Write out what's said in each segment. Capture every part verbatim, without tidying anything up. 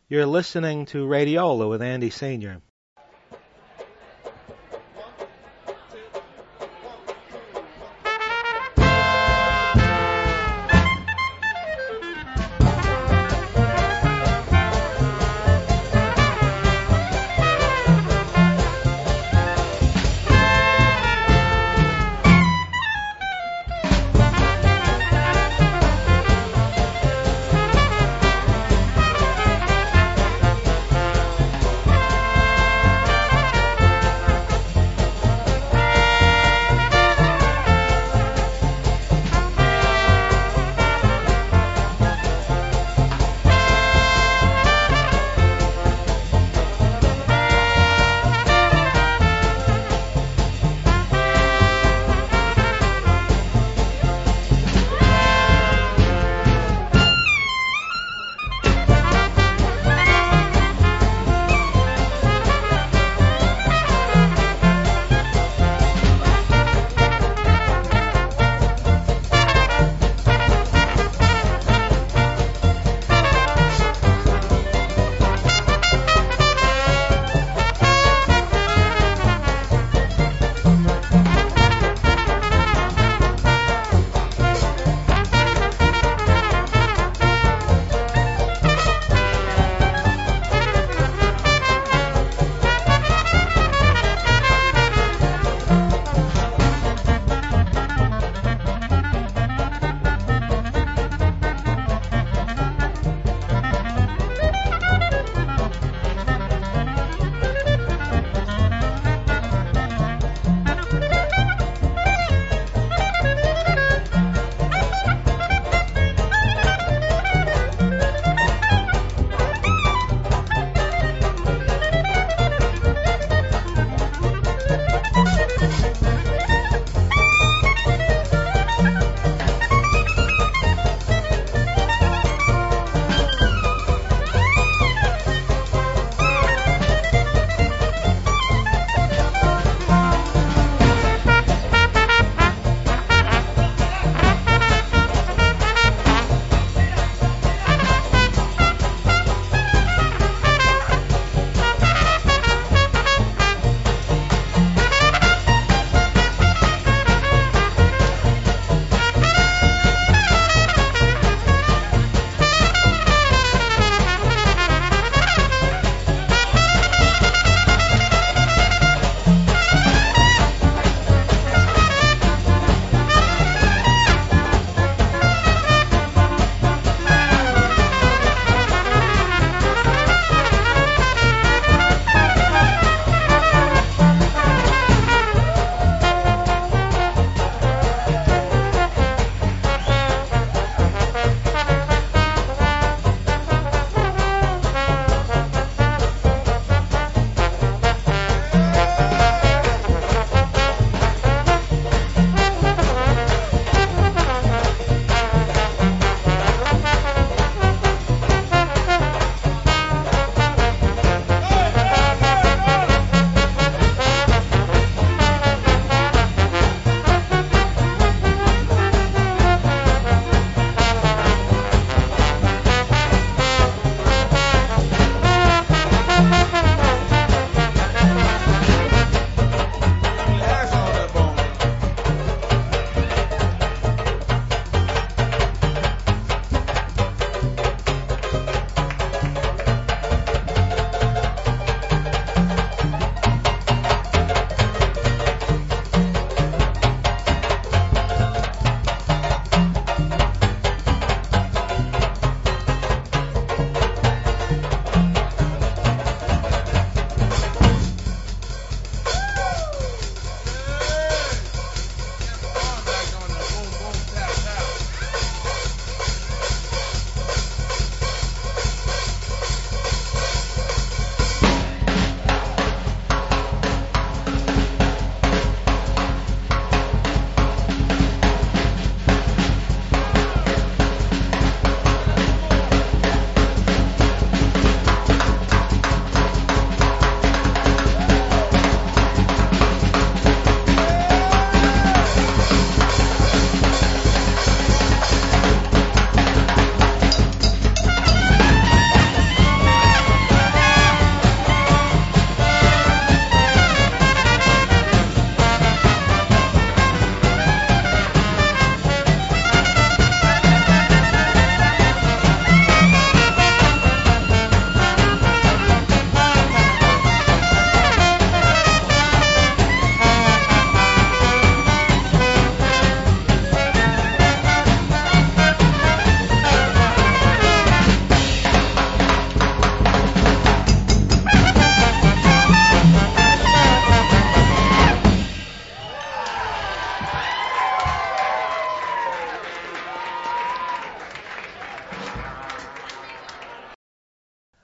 You're listening to Radiola with Andy Senior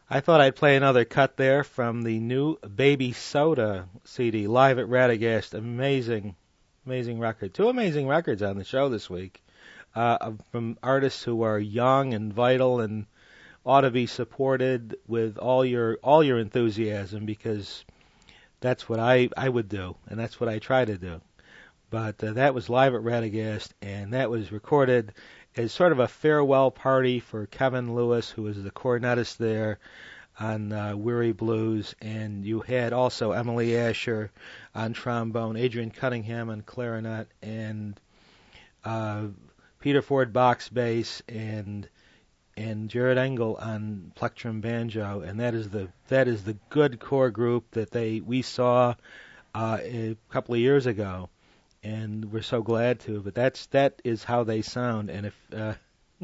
I thought I'd play another cut there from the new Baby Soda C D, live at Radagast. Amazing, amazing record. Two amazing records on the show this week, uh, from artists who are young and vital and ought to be supported with all your all your enthusiasm, because that's what I, I would do, and that's what I try to do. But uh, that was live at Radagast, and that was recorded as sort of a farewell party for Kevin Lewis, who was the cornetist there on uh, Weary Blues, and you had also Emily Asher on trombone, Adrian Cunningham on clarinet, and uh, Peter Ford Box bass, and and Jared Engel on plectrum banjo, and that is the that is the good core group that they we saw uh, a couple of years ago, and we're so glad to. But that's that is how they sound. And if uh,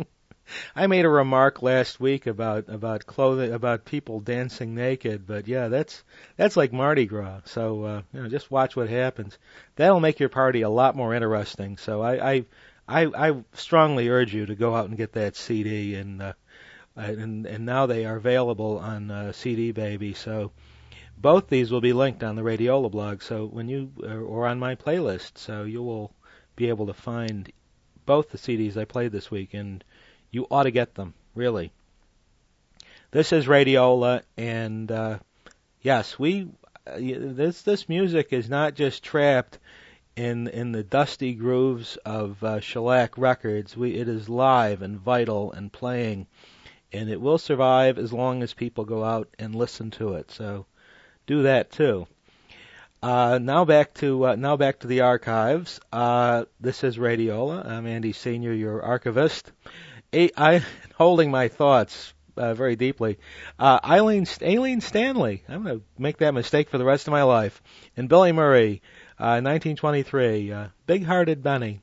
I made a remark last week about about clothing, about people dancing naked, but yeah, that's that's like Mardi Gras. So uh, you know, just watch what happens. That'll make your party a lot more interesting. So I. I I, I strongly urge you to go out and get that C D, and uh, and and now they are available on uh, C D Baby. So both these will be linked on the Radiola blog. So when you or on my playlist, so you will be able to find both the C Ds I played this week, and you ought to get them, really. This is Radiola, and uh, yes, we uh, this this music is not just trapped in in the dusty grooves of uh, shellac records. We it is live and vital and playing, and it will survive as long as people go out and listen to it. So do that too. Uh, now back to uh, now back to the archives. Uh, this is Radiola. I'm Andy Senior, your archivist. A- I holding my thoughts uh, very deeply. Uh, Eileen Aileen Stanley. I'm going to make that mistake for the rest of my life. And Billy Murray. Uh, nineteen twenty-three, uh, Big-Hearted Benny.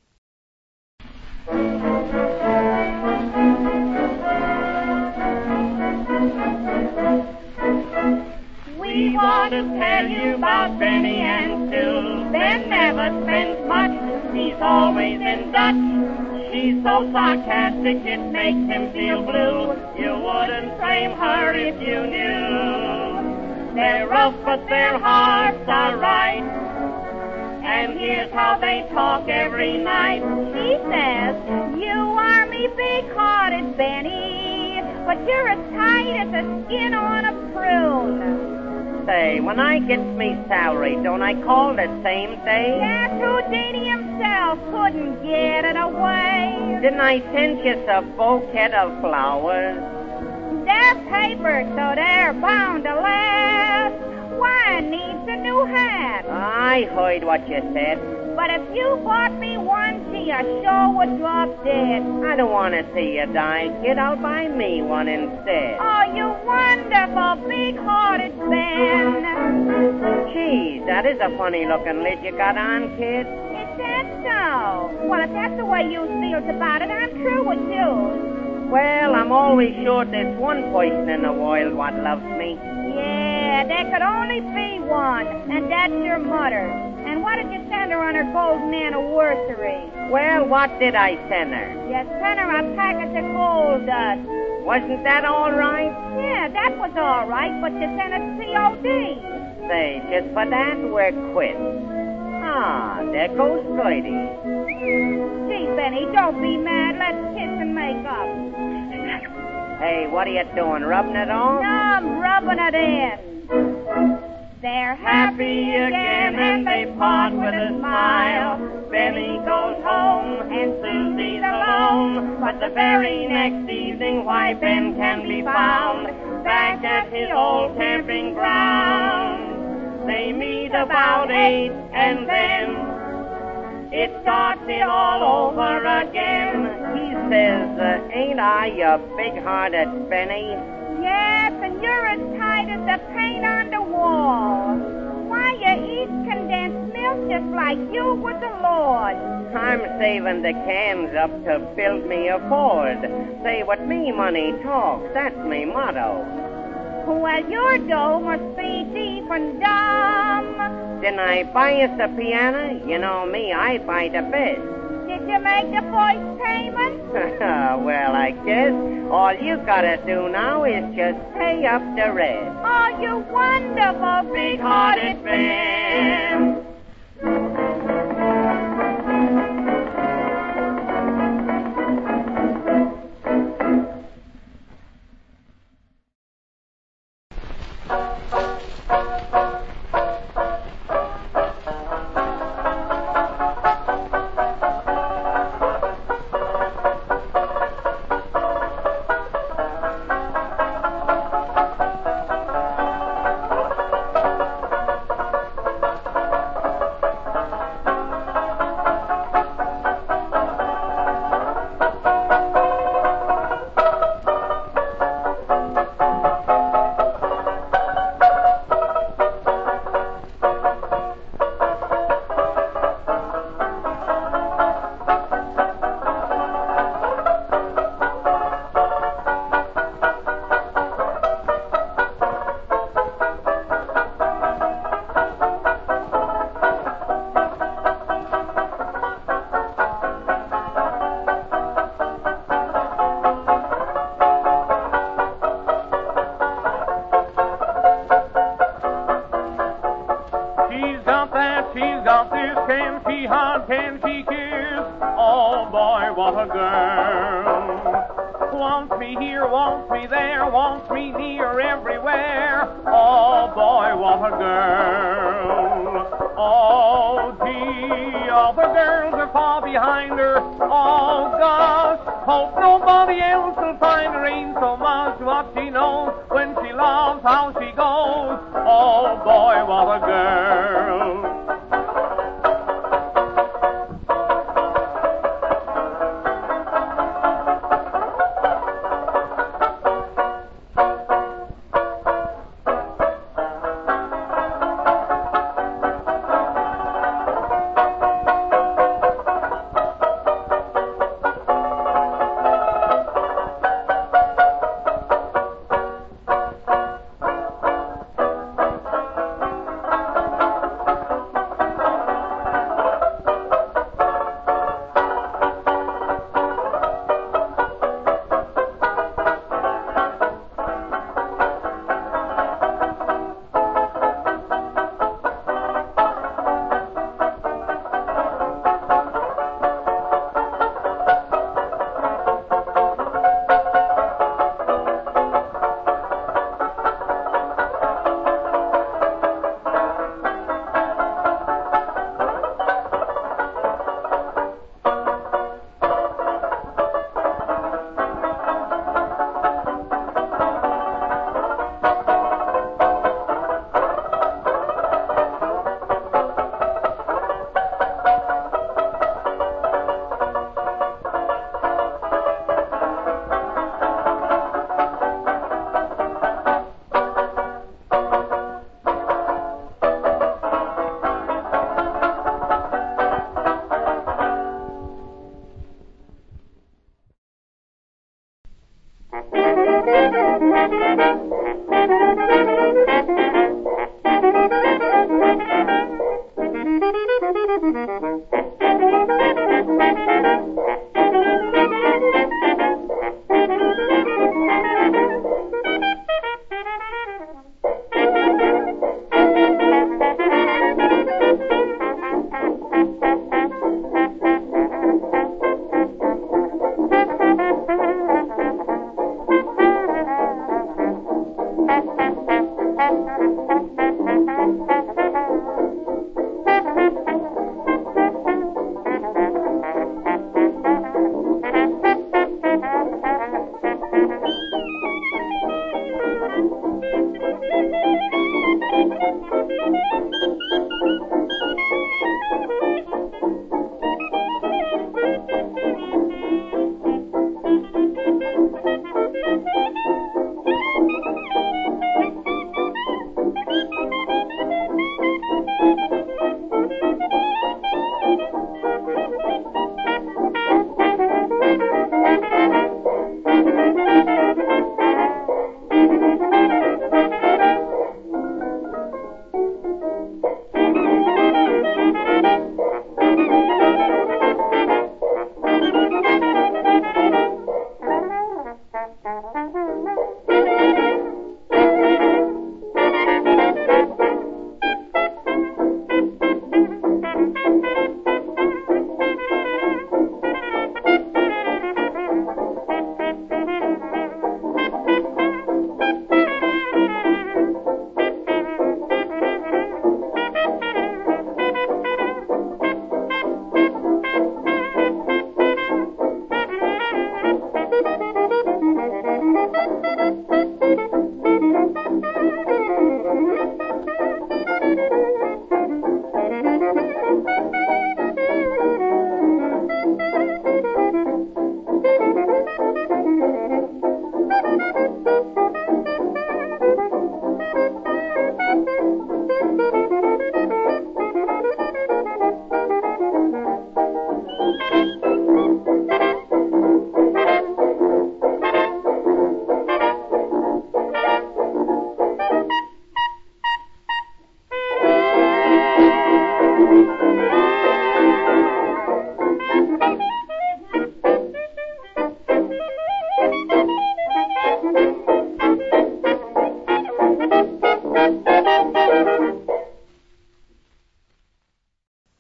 We want to tell you about Benny and Sue. Ben never spends much, he's always in Dutch. She's so sarcastic it makes him feel blue. You wouldn't blame her if you knew. They're rough but their hearts are right. And here's how they talk every night. She says, you are me big-hearted, Benny, but you're as tight as the skin on a prune. Say, when I get me salary, don't I call the same day? Yes, Houdini himself couldn't get it away. Didn't I send you a bouquet of flowers? They're paper, so they're bound to last. Wine needs a new hat. I heard what you said. But if you bought me one, gee, I sure would drop dead. I don't want to see you die. Get out by me one instead. Oh, you wonderful, big-hearted Ben. Geez, that is a funny-looking lid you got on, kid. Is that so? Well, if that's the way you feels about it, I'm true with you. Well, I'm always sure there's one person in the world what loves me. Yeah, there could only be one, and that's your mother. And what did you send her on her golden anniversary? Well, what did I send her? You sent her a package of gold dust. Wasn't that all right? Yeah, that was all right, but you sent it C O D. Say, just for that, we're quits. Ah, there goes Gertie. Gee, Benny, don't be mad. Let's kiss and make up. Hey, what are you doing, rubbing it on? No, I'm rubbing it in. They're happy again and they part with a smile. Benny goes home and Susie's alone. But the very next evening, why, Ben can be found back at his old camping ground. They meet about eight and then it starts it all over again. He says, uh, ain't I your big-hearted Benny? Yes, and you're as tight as the paint on the wall. Why, you eat condensed milk just like you were the Lord. I'm saving the cans up to build me a Ford. Say, what me money talks, that's me motto. Well, your dough must be deep and dumb. Didn't I buy us a piano? You know me, I buy the best. Did you make the first payment? Well, I guess all you gotta do now is just pay up the rest. Oh, you wonderful big-hearted man.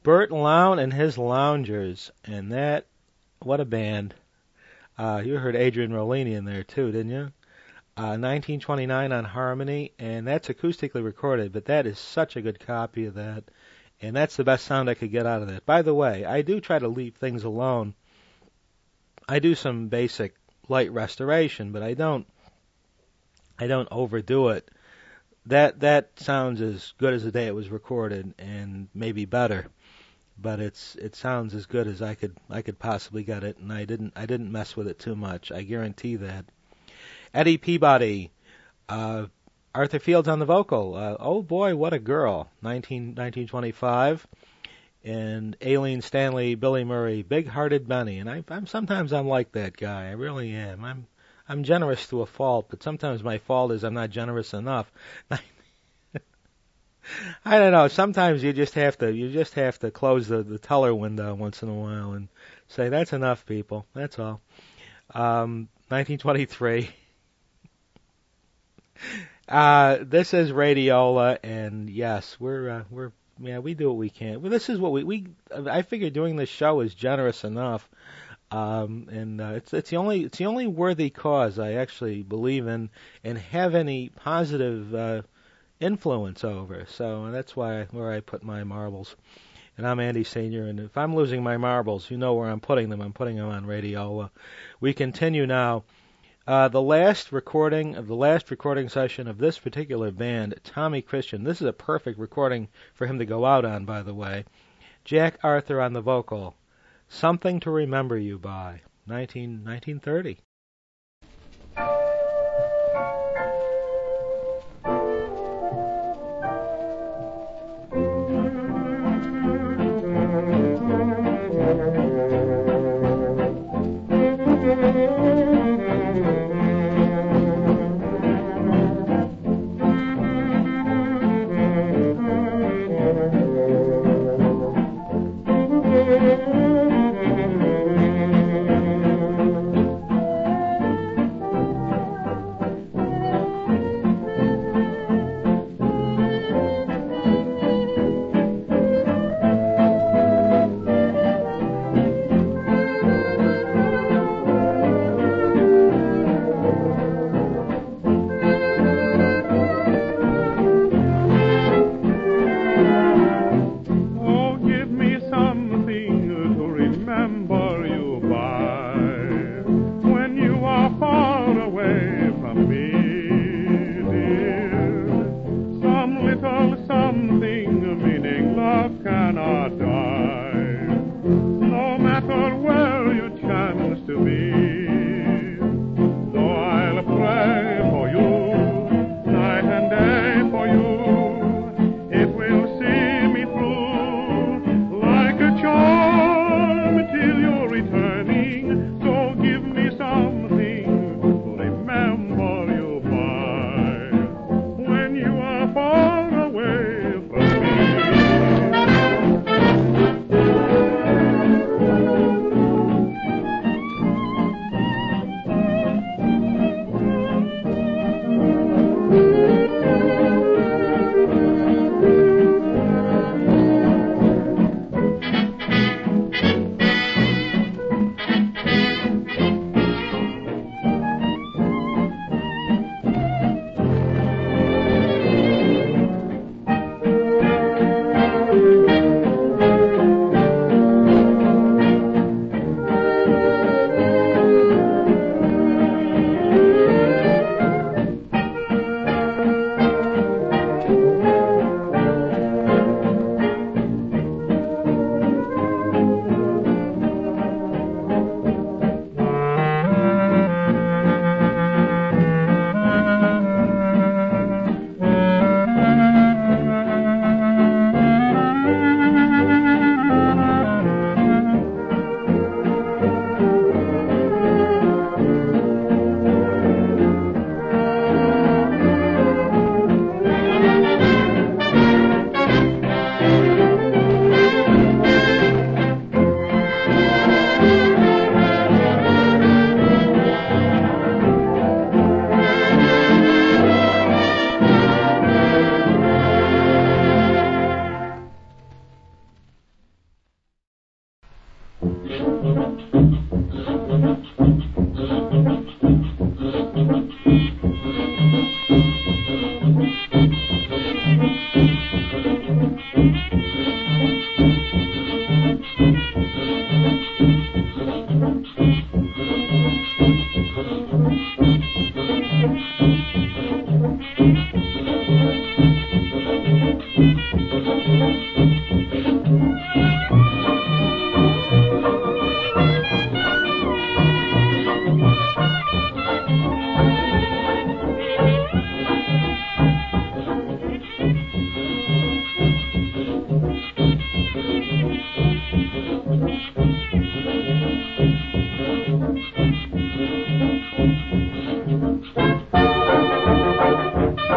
Burt Lown and his Loungers, and that, what a band. Uh, you heard Adrian Rollini in there too, didn't you? Uh, nineteen twenty-nine on Harmony, and that's acoustically recorded, but that is such a good copy of that, and that's the best sound I could get out of that. By the way, I do try to leave things alone. I do some basic light restoration, but I don't, I don't overdo it. That that sounds as good as the day it was recorded, and maybe better. But it's it sounds as good as I could I could possibly get it, and I didn't I didn't mess with it too much. I guarantee that. Eddie Peabody, uh, Arthur Fields on the vocal. Uh, oh boy, what a girl! nineteen, nineteen twenty-five, and Aileen Stanley, Billy Murray, Big-Hearted Benny, and I, I'm sometimes I'm like that guy. I really am. I'm I'm generous to a fault, but sometimes my fault is I'm not generous enough. I don't know. Sometimes you just have to you just have to close the, the teller window once in a while and say that's enough, people. That's all. Um, nineteen twenty-three. Uh, this is Radiola, and yes, we're uh, we're yeah we do what we can. Well, this is what we we I figure doing this show is generous enough, um, and uh, it's it's the only it's the only worthy cause I actually believe in and have any positive uh, influence over. So that's why where I put my marbles. And I'm Andy Senior, and if I'm losing my marbles, you know where I'm putting them. I'm putting them on Radiola. We continue now. Uh, the last recording of the last recording session of this particular band, Tommy Christian. This is a perfect recording for him to go out on, by the way. Jack Arthur on the vocal. Something to Remember You By, nineteen, nineteen thirty.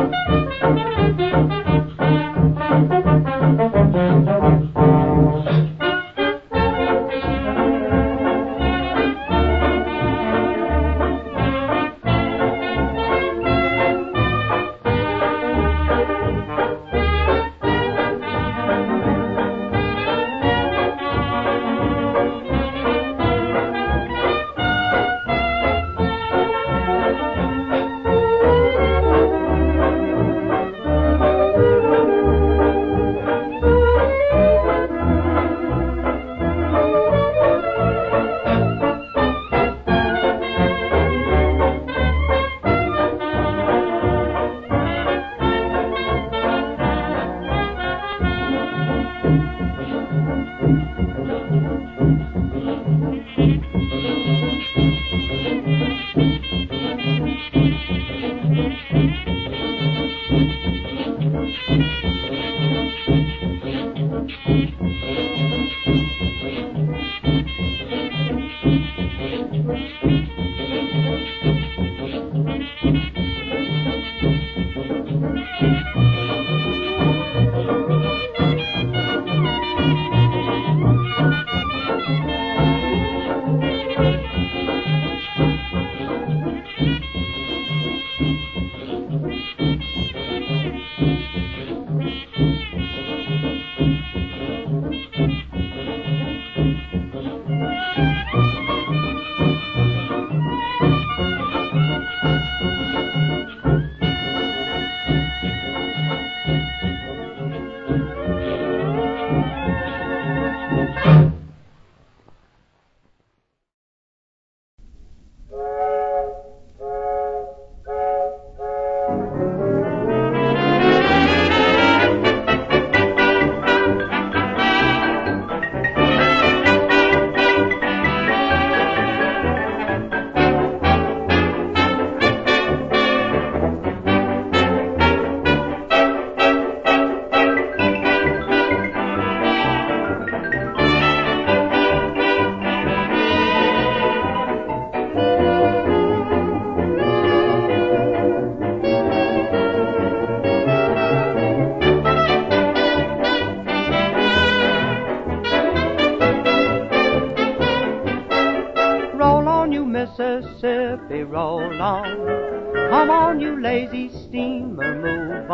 Mississippi, roll on. Come on, you lazy steamer, move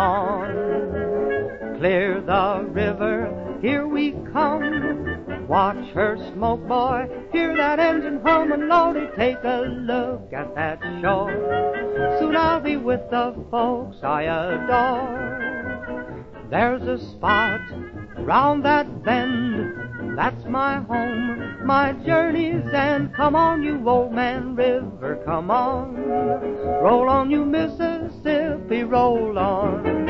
on. Clear the river, here we come. Watch her smoke, boy, hear that engine hum, and Lordy, take a look at that shore. Soon I'll be with the folks I adore. There's a spot round that bend, that's my home, my journey's end. Come on, you old man river, come on. Roll on, you Mississippi, roll on.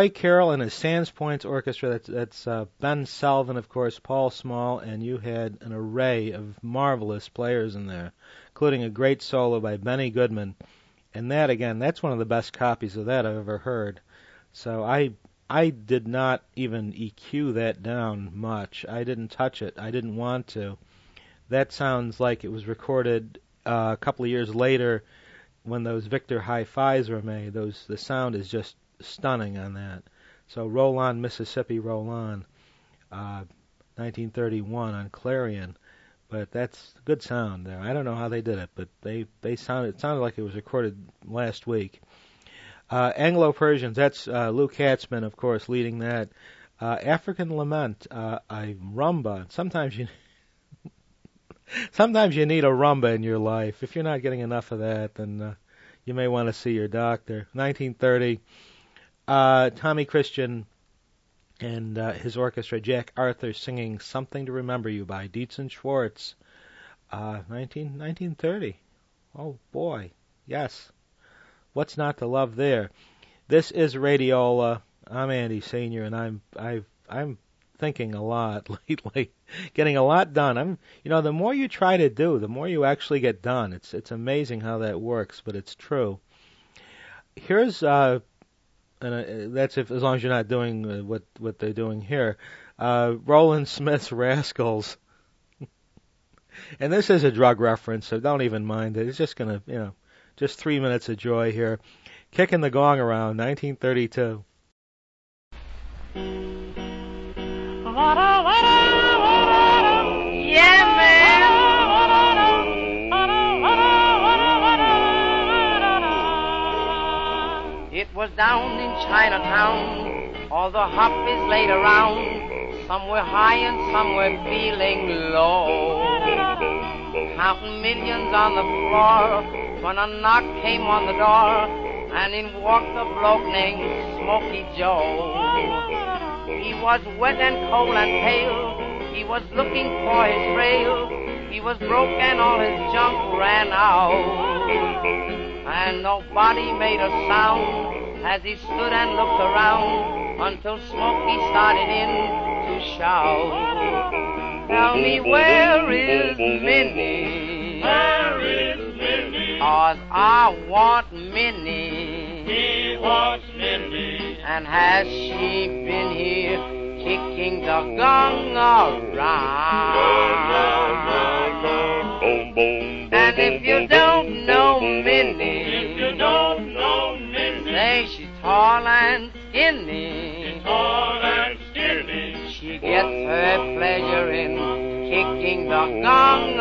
Roy Carroll and his Sands Points Orchestra. That's, that's uh, Ben Selvin, of course, Paul Small, and you had an array of marvelous players in there, including a great solo by Benny Goodman. And that, again, that's one of the best copies of that I've ever heard. So I I did not even E Q that down much. I didn't touch it. I didn't want to. That sounds like it was recorded uh, a couple of years later when those Victor hi-fis were made. Those the sound is just stunning on that. So Roll On, Mississippi, Roll On, uh, nineteen thirty-one on Clarion. But that's good sound there. I don't know how they did it, but they, they sounded, it sounded like it was recorded last week. Uh, Anglo-Persians, that's uh, Lou Katzman, of course, leading that. Uh, African Lament, uh, a rumba. Sometimes you sometimes you need a rumba in your life. If you're not getting enough of that, then uh, you may want to see your doctor. nineteen thirty, uh, Tommy Christian and uh, his orchestra, Jack Arthur, singing Something to Remember You by Dietz and Schwartz. Uh, nineteen, nineteen thirty. Oh, boy. Yes. What's not to love there? This is Radiola. I'm Andy Senior, and I'm I've, I'm thinking a lot lately, getting a lot done. I'm, you know, the more you try to do, the more you actually get done. It's it's amazing how that works, but it's true. Here's uh, and uh, that's if as long as you're not doing uh, what what they're doing here. Uh, Roland Smith's Rascals, and this is a drug reference, so don't even mind it. It's just gonna, you know, just three minutes of joy here. Kicking the Gong Around, nineteen thirty-two. Yeah, man. It was down in Chinatown, all the hop is laid around. Some were high and some were feeling low, counting millions on the floor, when a knock came on the door, and in walked a bloke named Smokey Joe. He was wet and cold and pale, he was looking for his rail, he was broke and all his junk ran out, and nobody made a sound as he stood and looked around until Smokey started in to shout. Tell me, where is Minnie? Where is Minnie? 'Cause I want Minnie. He wants Minnie. And has she been here kicking the gong around? And if you don't know Minnie, If you don't know Minnie, say she's tall and skinny. tall and skinny. She gets her pleasure in kicking the gong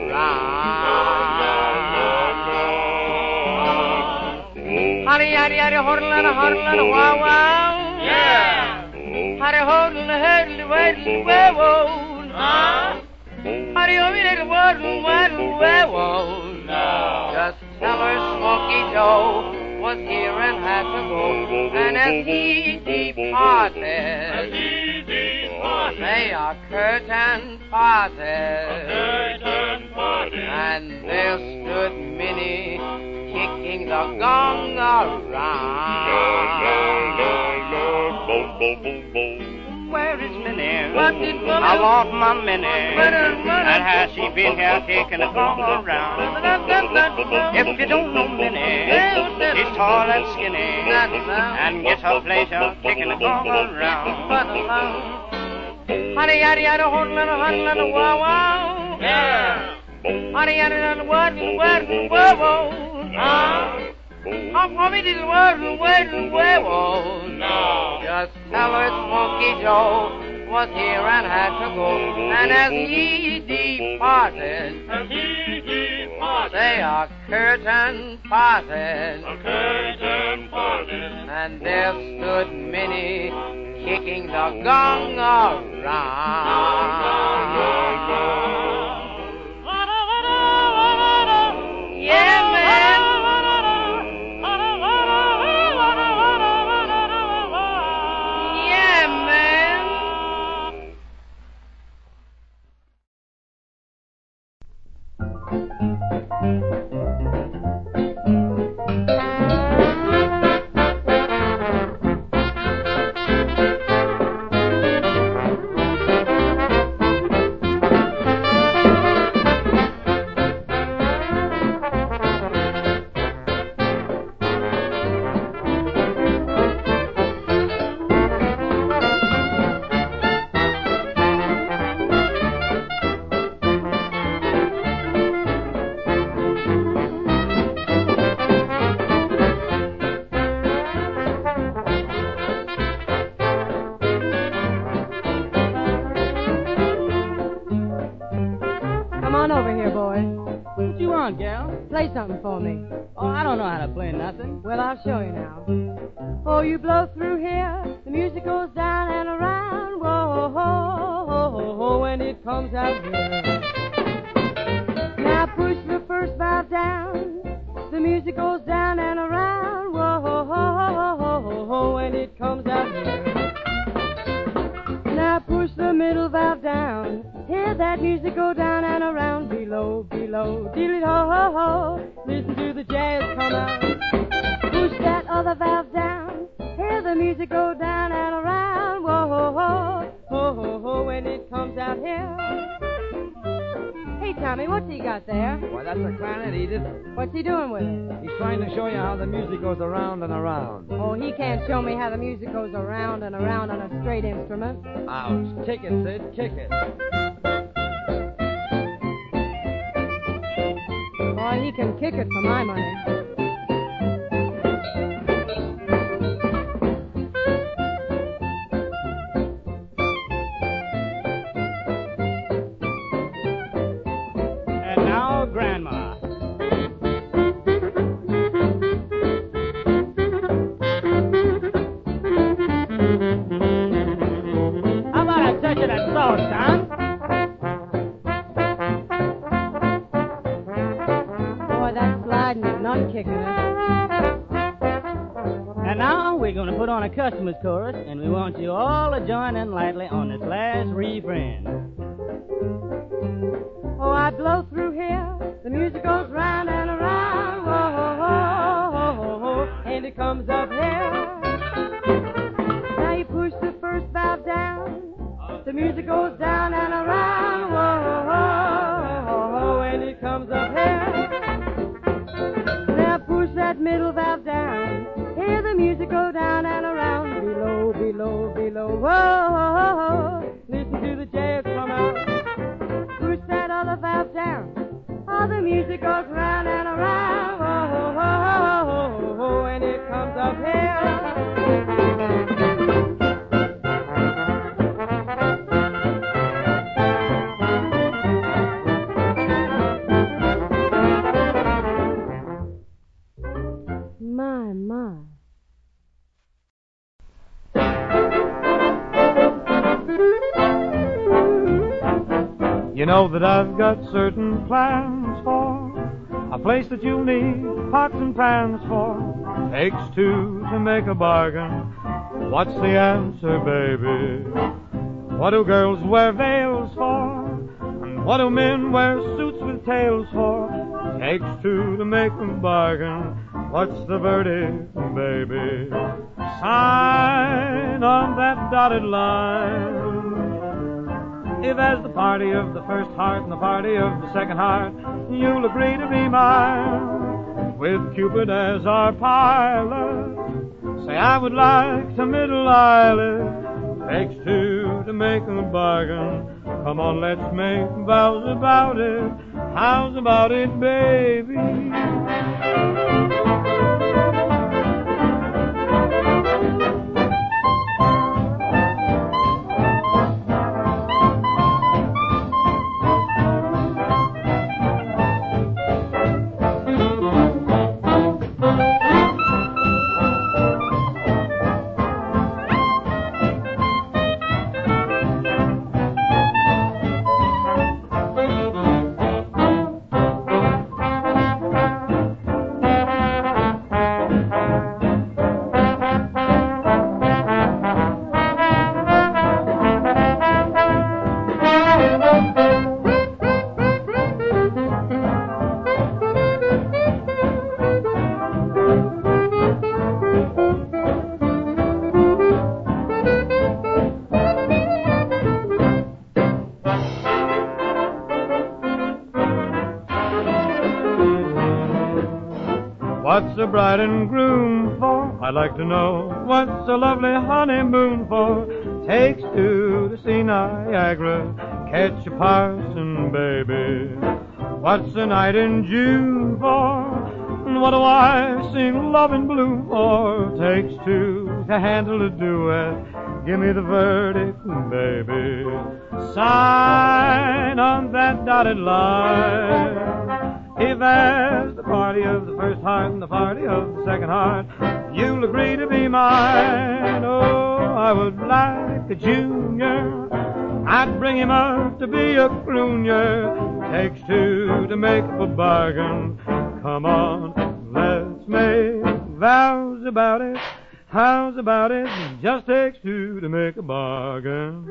around. Hurry, hurry, hurry, hodl and a hodl and a wow wow. Yeah. Hurry, hodl and a hurdle, waddle, wow wow. Huh? Hurry, over there, waddle, waddle, wow wow. No. Just tell her Smokey Joe was here and had to go, and as he departed, As he departed, they are curtain parted, curtain parted. and there stood Minnie kicking the gong around. Where is Minnie? What did Minnie? I want my Minnie. Minnie, Minnie. And has she been here kicking the gong around? If you don't know Minnie, she's tall and skinny, and gets her pleasure kicking the gong around. Honey, yaddy, yaddy, hodl and a hodl and a wow wow. Yeah. Honey, yaddy, yaddy, waddle, waddle, wow wow. Huh? Hop, hoppy, diddle, waddle, waddle, wow wow. No. Just tell her Smokey Joe was here and had to go, and as he departed, As he departed, they are curtain parted, curtain parted. and there stood Minnie kicking the gong around. Yeah, man. Yeah, man. on over here, boys. What you want, gal? Play something for me. Oh, I don't know how to play nothing. Well, I'll show you now. Oh, you blow through here, the music goes down and around. Whoa, ho, ho, ho, ho, when it comes out here. Now push the first valve down, the music goes down and around. Whoa, ho, ho, ho, ho, ho, when it comes out here. Now push the middle valve down, hear that music go down and around. Below, below, deal it ho, ho, ho, listen to the jazz come out. Push that other valve down, hear the music go down and around. Whoa, ho, ho, ho, ho, ho, when it comes out here. Hey, Tommy, what's he got there? Why, that's a clarinet, Edith. What's he doing with it? He's trying to show you how the music goes around and around. Oh, he can't show me how the music goes around and around on a straight instrument. Ouch. Kick it, Sid. Kick it. Boy, he can kick it for my money. And now, Grandma. How about a touch of that sauce, Tom? Boy, that sliding is not kicking it. And now we're going to put on a customer's chorus, and we want you all to join in lightly on this last refrain. Oh, I blow through here, the music goes round and around. Whoa, ho, ho, ho, ho, and it comes up here. Now you push the first valve down, the music goes down and around. Whoa, ho, ho, ho, and it comes up here. Now push that middle valve down, hear the music go down and around. Below, below, below, whoa, ho, ho, ho, listen to the jazz come out. Push that other valve down, all the music goes round and around. Whoa, ho, ho, ho, ho, ho, and it comes up here. My, my. You know that I've got certain plans for a place that you'll need pots and pans for. Takes two to make a bargain. What's the answer, baby? What do girls wear veils for? And what do men wear suits with tails for? Takes two to make a bargain. What's the verdict, baby? Sign on that dotted line. If as the party of the first heart and the party of the second heart, you'll agree to be mine, with Cupid as our pilot, say I would like to middle island. Takes two to make a bargain. Come on, let's make vows about it. How's about it, baby? What's a bride and groom for? I'd like to know. What's a lovely honeymoon for? Takes two to see Niagara, catch a parson, baby. What's a night in June for? And what do I sing Love in Bloom for? Takes two to handle a duet, give me the verdict, baby. Sign on that dotted line. If as the party of the first heart and the party of the second heart, you'll agree to be mine. Oh, I would like a junior. I'd bring him up to be a crooner. Takes two to make up a bargain. Come on, let's make vows about it. How's about it? Just takes two to make a bargain.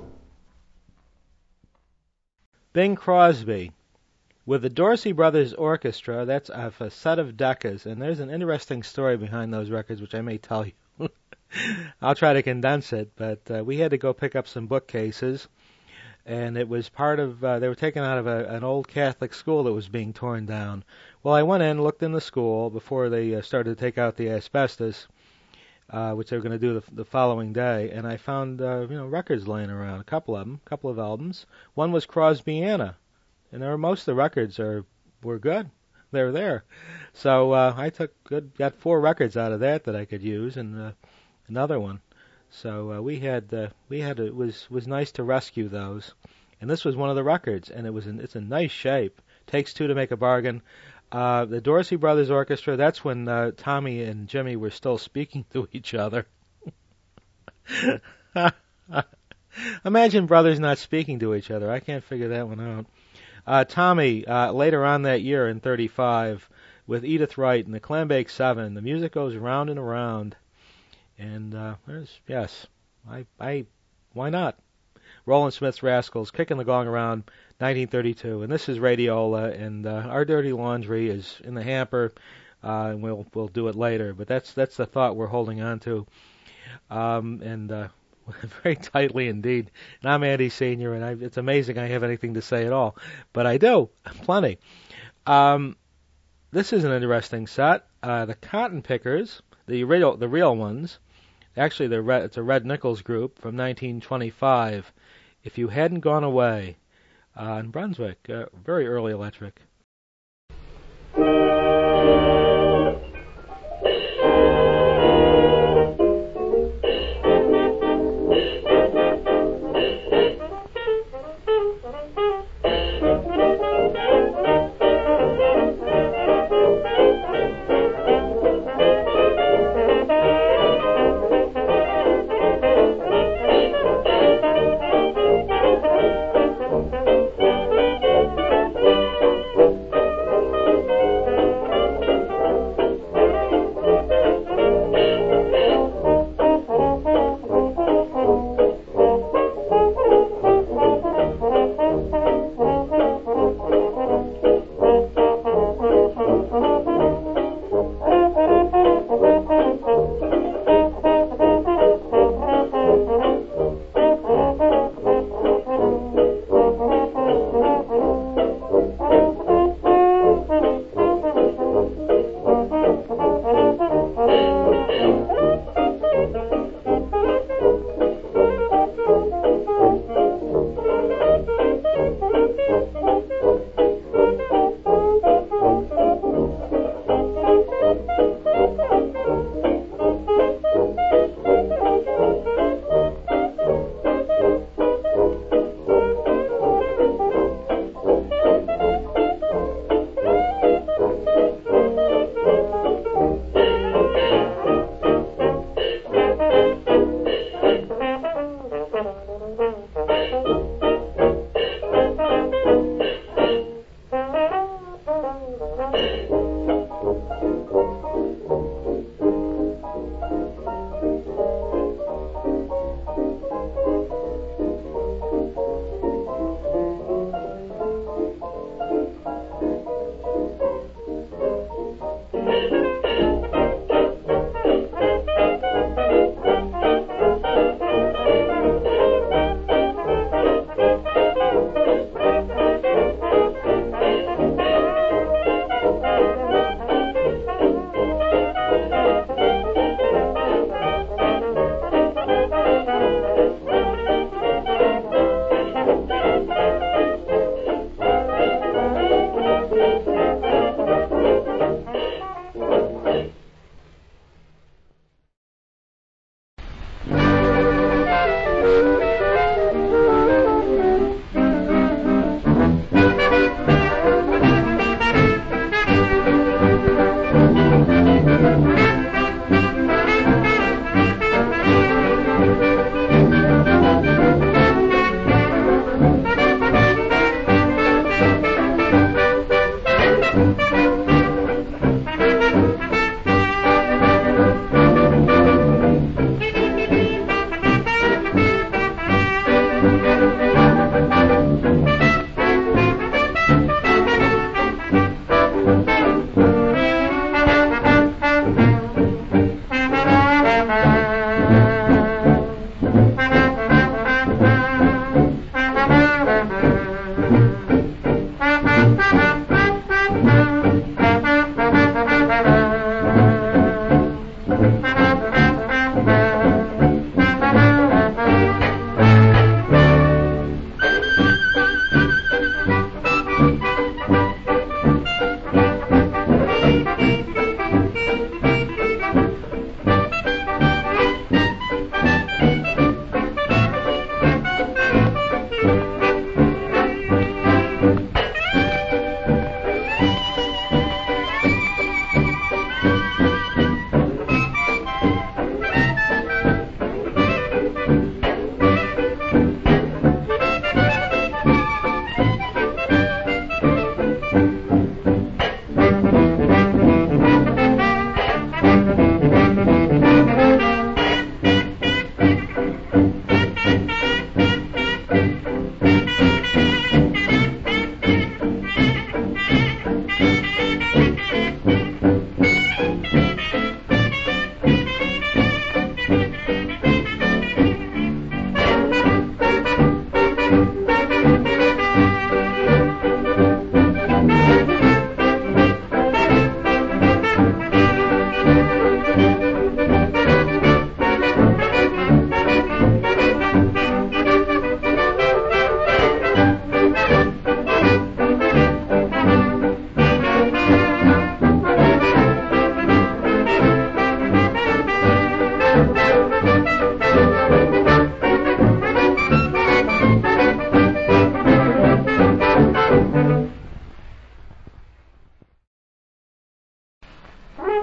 Bing Crosby. With the Dorsey Brothers Orchestra, that's off a set of Decas, and there's an interesting story behind those records, which I may tell you. I'll try to condense it, but uh, we had to go pick up some bookcases, and it was part of, uh, they were taken out of a, an old Catholic school that was being torn down. Well, I went in, looked in the school before they uh, started to take out the asbestos, uh, which they were going to do the, the following day, and I found, uh, you know, records laying around, a couple of them, a couple of albums. One was Crosby-Anna. And there were, most of the records are were good. They were there. So uh, I took good, got four records out of that that I could use, and uh, another one. So uh, we had uh, we had it was was nice to rescue those. And this was one of the records, and it was in, it's in nice shape. Takes two to make a bargain. Uh, the Dorsey Brothers Orchestra. That's when uh, Tommy and Jimmy were still speaking to each other. Imagine brothers not speaking to each other. I can't figure that one out. Uh, Tommy, uh, later on that year in thirty-five, with Edith Wright and the Clambake Seven, the music goes round and around, and uh, there's yes, I, I, why not? Roland Smith's Rascals, Kicking the Gong Around, nineteen thirty-two, and this is Radiola, and uh, Our Dirty Laundry is in the hamper, uh, and we'll we'll do it later, but that's that's the thought we're holding on to, um, and. Uh, Very tightly indeed. And I'm Andy Senior, and I, it's amazing I have anything to say at all. But I do, plenty. Um, this is an interesting set. Uh, the Cotton Pickers, the real, the real ones, actually the Red, it's a Red Nichols group from nineteen twenty-five. If You Hadn't Gone Away, uh, in Brunswick, uh, very early electric.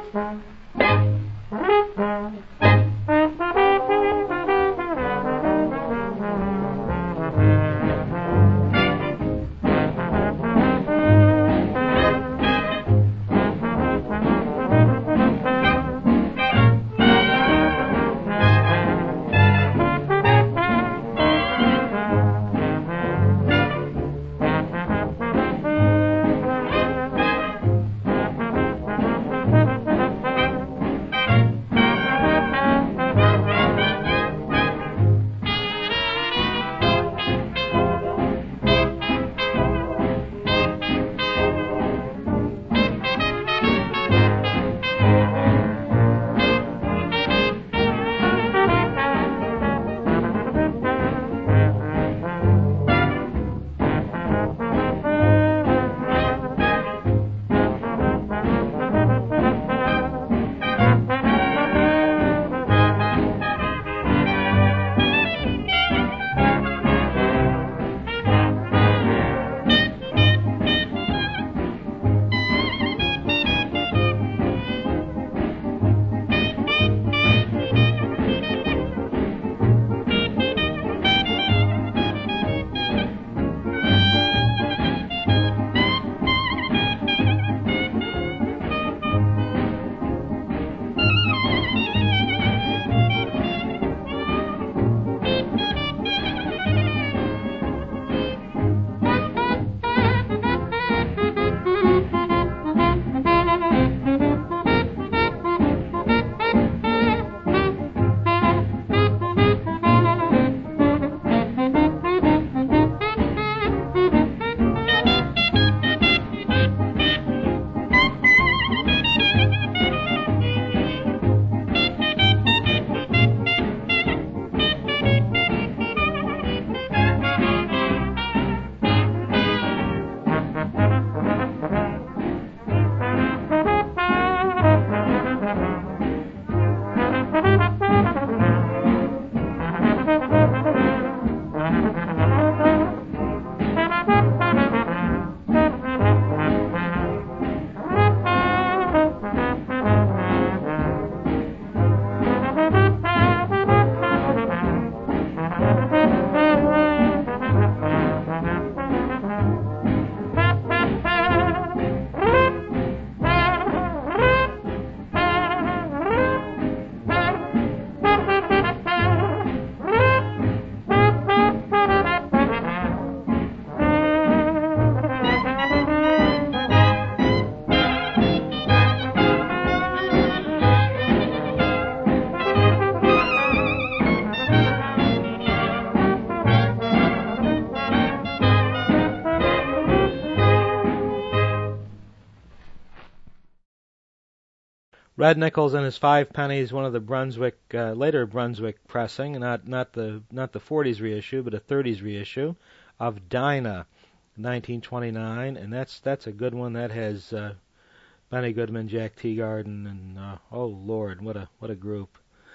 Red Nichols and his Five Pennies, one of the Brunswick uh, later Brunswick pressing, not not the not the forties reissue, but a thirties reissue of Dinah, nineteen twenty-nine, and that's that's a good one. That has uh, Benny Goodman, Jack Teagarden, and uh, oh Lord, what a what a group.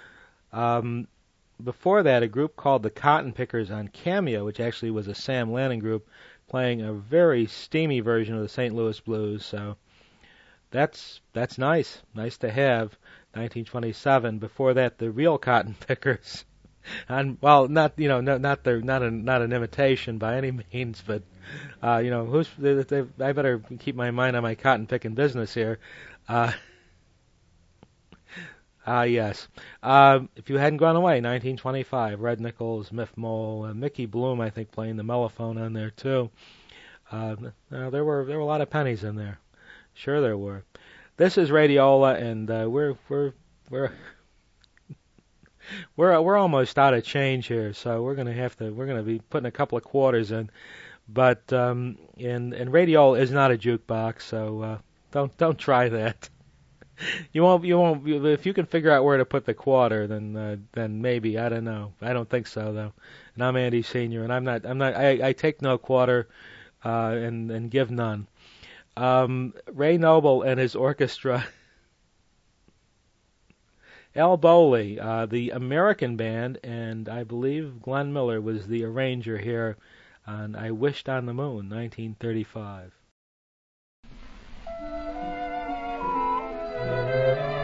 Um, before that, a group called the Cotton Pickers on Cameo, which actually was a Sam Lanning group, playing a very steamy version of the Saint Louis Blues. So. That's that's nice, nice to have. nineteen twenty-seven. Before that, the real Cotton Pickers, and well, not you know, no, not the not a not an imitation by any means, but uh, you know, who's they, they, I better keep my mind on my cotton picking business here. Uh, ah, yes. Uh, if you hadn't gone away, nineteen twenty-five. Red Nichols, Miff Mole, uh, Mickey Bloom, I think, playing the mellophone on there too. Uh, uh, there were there were a lot of pennies in there. Sure there were. This is Radiola, and uh, we're we're we're we're we're almost out of change here, so we're gonna have to we're gonna be putting a couple of quarters in. But um, and and Radiola is not a jukebox, so uh, don't don't try that. You won't you won't if you can figure out where to put the quarter, then uh, then maybe I don't know. I don't think so though. And I'm Andy Senior, and I'm not I'm not I, I take no quarter uh, and and give none. Um, Ray Noble and his orchestra, Al Bowley, uh, the American band, and I believe Glenn Miller was the arranger here on I Wished on the Moon, nineteen thirty-five.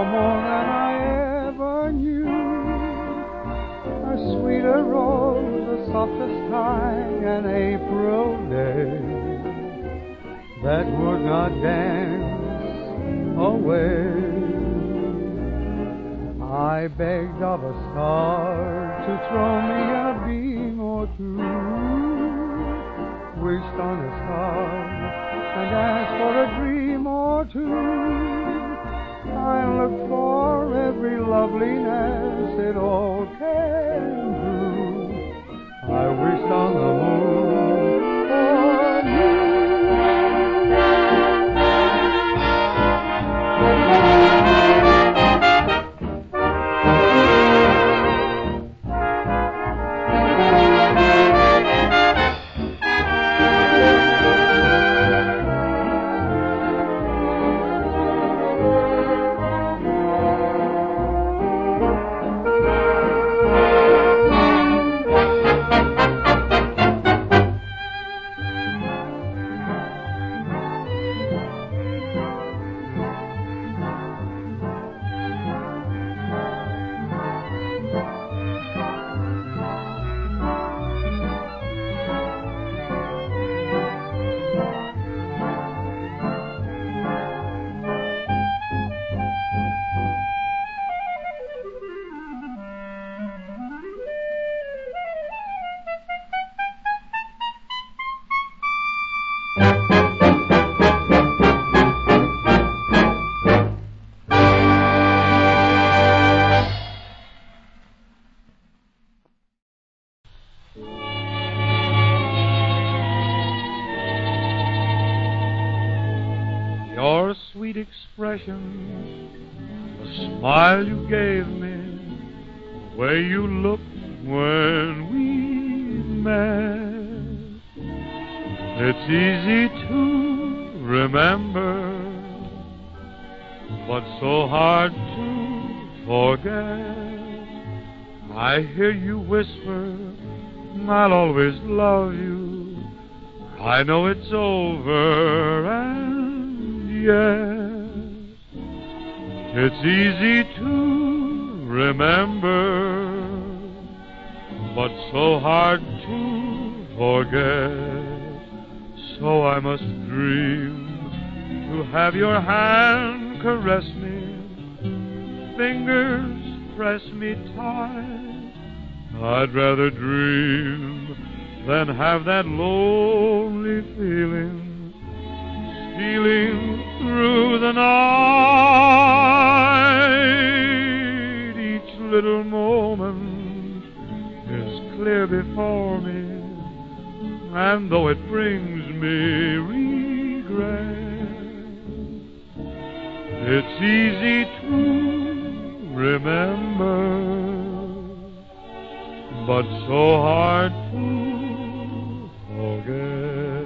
more than I ever knew. A sweeter rose, the softest sky, an April day that would not dance away. I begged of a star to throw me a beam or two, wished on a star and asked for a dream or two. I looked for every loveliness it all can do. I wished on the moon for you. Your sweet expression, the smile you gave me, the way you looked when we met. It's easy to remember, but so hard to forget. I hear you whisper, I'll always love you. I know it's over and yes, it's easy to remember, but so hard to forget. So I must dream to have your hand caress me, fingers press me tight. I'd rather dream than have that lonely feeling stealing through the night. Each little moment is clear before me, and though it brings me regret, it's easy to remember, but so hard to forget.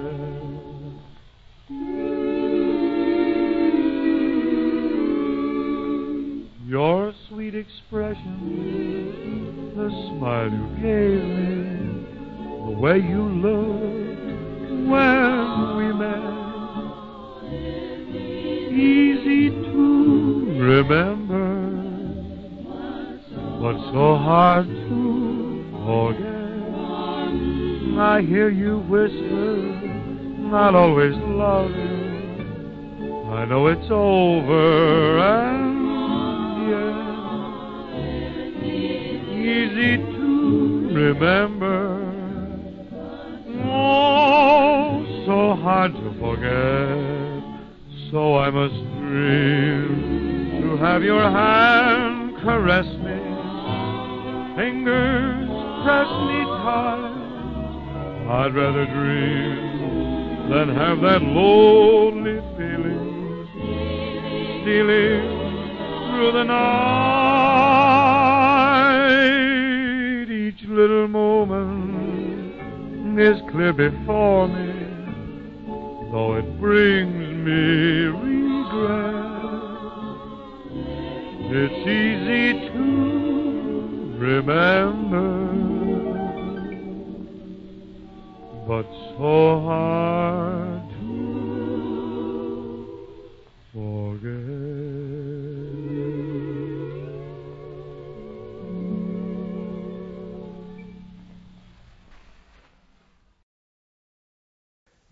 Your sweet expression, the smile you gave me, the way you looked when we met, easy to remember, but so hard to forget. I hear you whisper, I'll always love you. I know it's over and easy to remember, oh, so hard to forget. So I must dream to have your hand caress me, fingers press me tight. I'd rather dream than have that lonely feeling stealing through the night. Each little moment is clear before me, though it brings me regret. It's easy to remember, but so hard to forget.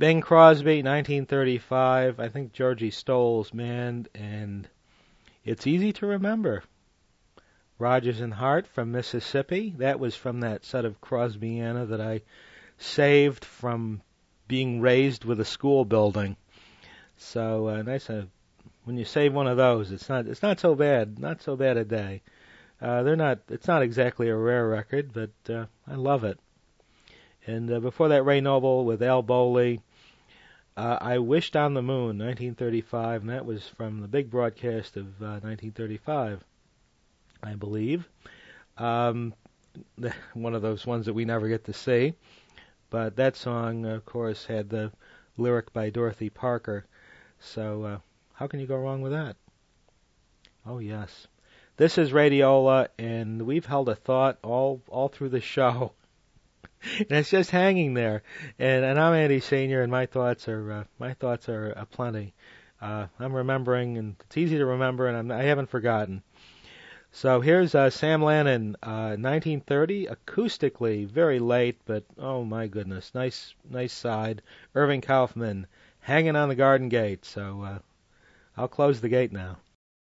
Bing Crosby, nineteen thirty-five. I think Georgie Stoll's Man, and It's Easy to Remember. Rodgers and Hart from Mississippi. That was from that set of Crosbyiana that I saved from being raised with a school building. So uh, nice. Uh, when you save one of those, it's not it's not so bad. Not so bad a day. Uh, they're not. It's not exactly a rare record, but uh, I love it. And uh, before that, Ray Noble with Al Bowley. Uh, I Wished on the Moon, nineteen thirty-five, and that was from the big broadcast of uh, nineteen thirty-five. I believe. Um, one of those ones that we never get to see. But that song, of course, had the lyric by Dorothy Parker. So uh, how can you go wrong with that? Oh, yes. This is Radiola, and we've held a thought all all through the show. And it's just hanging there. And, and I'm Andy Senior, and my thoughts are uh, my thoughts are uh, plenty. Uh, I'm remembering, and it's easy to remember, and I'm, I haven't forgotten. So here's uh, Sam Lannon, uh, nineteen thirty, acoustically, very late, but oh my goodness, nice, nice side. Irving Kaufman, Hanging on the Garden Gate. So uh, I'll close the gate now.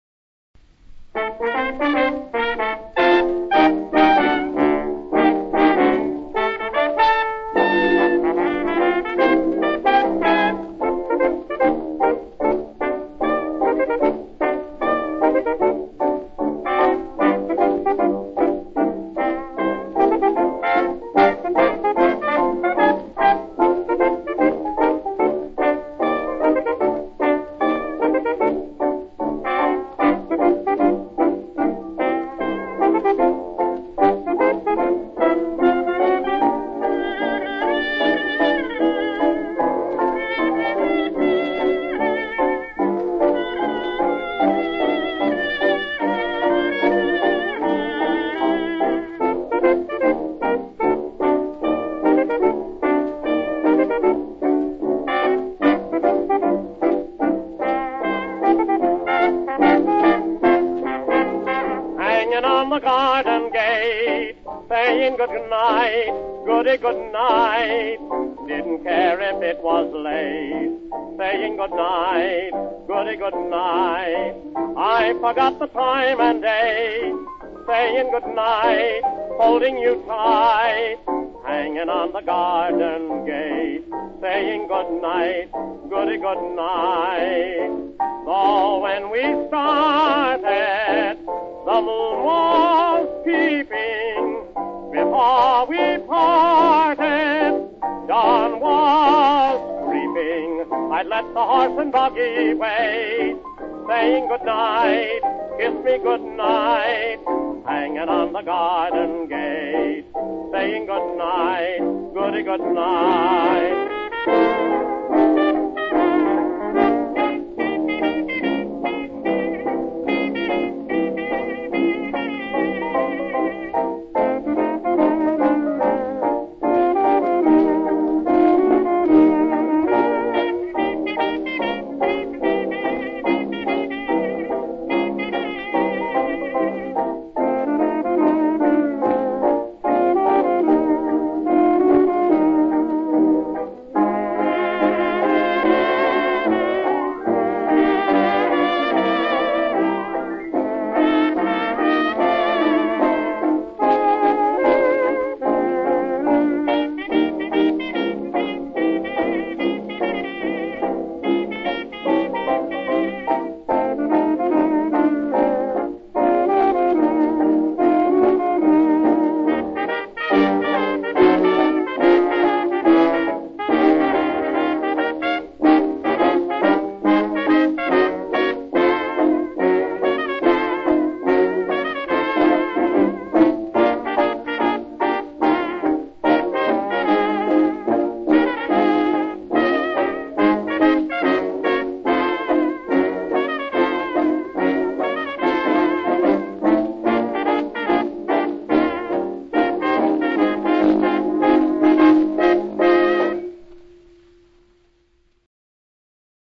Forgot the time and day, saying good night, holding you tight, hanging on the garden gate, saying good night, goody good night. So when we started, the moon was peeping. Before we parted, dawn was creeping. I'd let the horse and buggy wait, saying good night, kiss me good night, hanging on the garden gate, saying good night, goody good night.